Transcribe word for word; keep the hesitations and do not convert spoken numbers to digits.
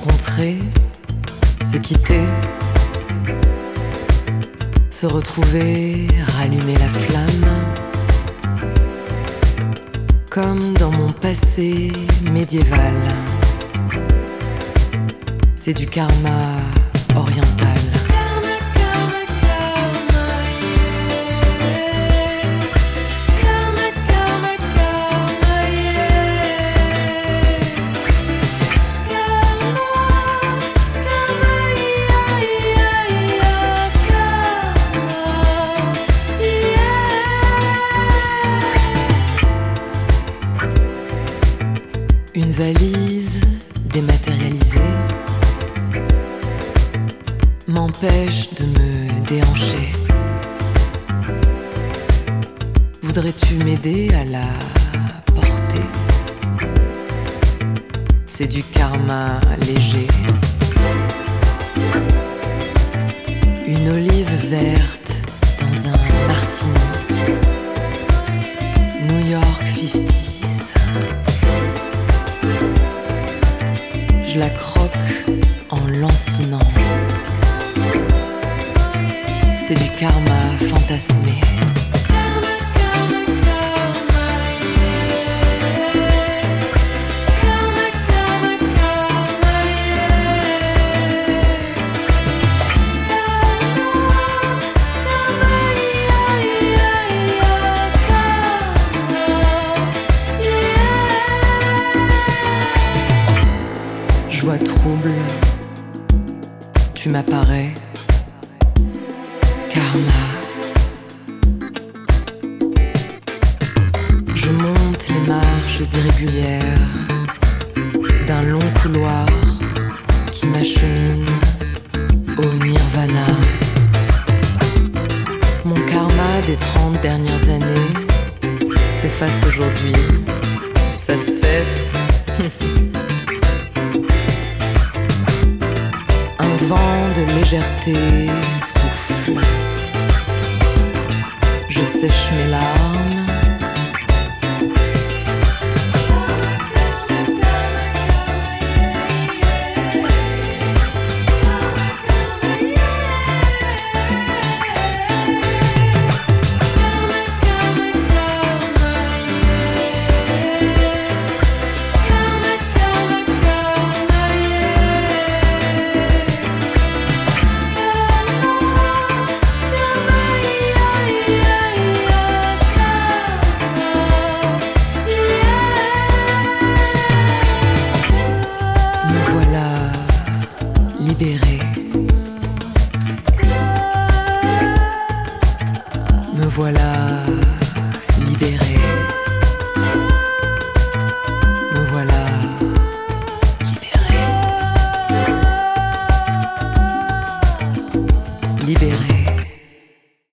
rencontrer, se quitter, se retrouver, rallumer la flamme, comme dans mon passé médiéval. C'est du karma oriental. Une valise dématérialisée m'empêche de me déhancher. Voudrais-tu m'aider à la porter? C'est du karma léger. Une olive verte dans un martini. New York cinquanties. Je la croque en lancinant. C'est du karma fantasmé. Joie trouble, tu m'apparais, karma. Je monte les marches irrégulières d'un long couloir qui m'achemine au nirvana. Mon karma des trente dernières années s'efface aujourd'hui, ça se fête. Un vent de légèreté souffle. Je sèche mes larmes. Libérée. Me voilà